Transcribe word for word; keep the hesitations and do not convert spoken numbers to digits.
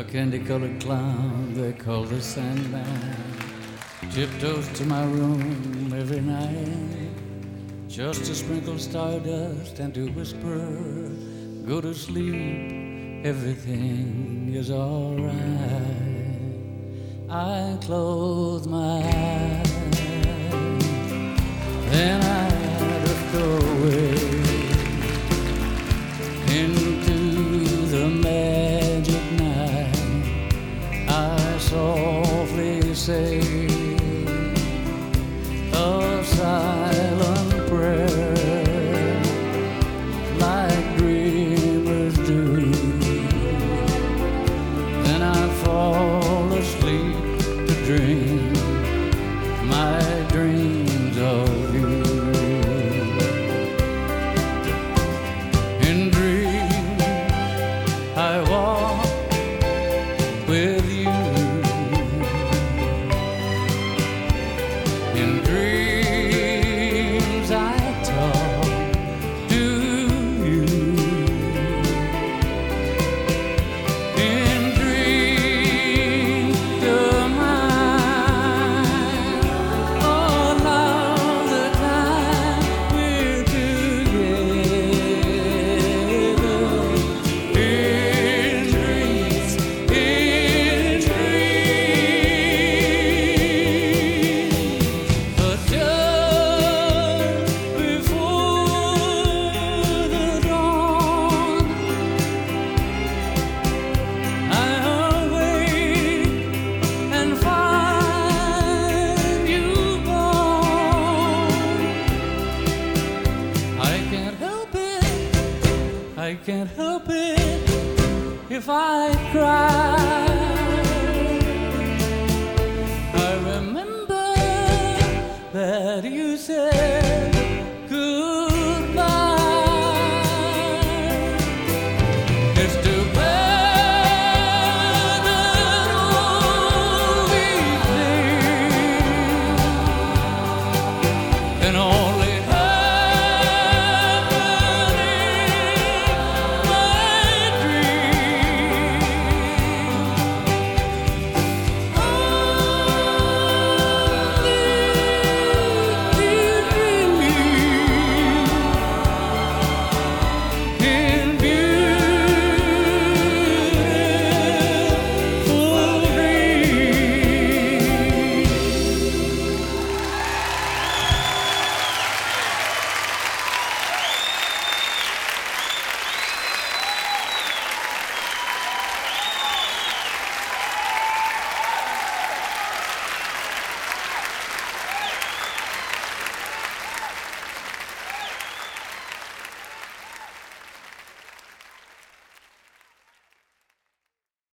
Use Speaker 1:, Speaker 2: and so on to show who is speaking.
Speaker 1: candy-colored clown they call the Sandman tiptoes to my room every night just to sprinkle stardust and to whisper, go to sleep, everything is all right. I close my eyes, then I drift away into the magic night. I softly say a silent prayer like dreamers do. Then I fall asleep to dream my dreams of you. In dreams I walk with you. In dreams I talk to you. In dreams you're mine. All of the time we're together. In dreams, in dreams. But just before the dawn, I awake and find you gone. I can't help it, I can't help it if I cry.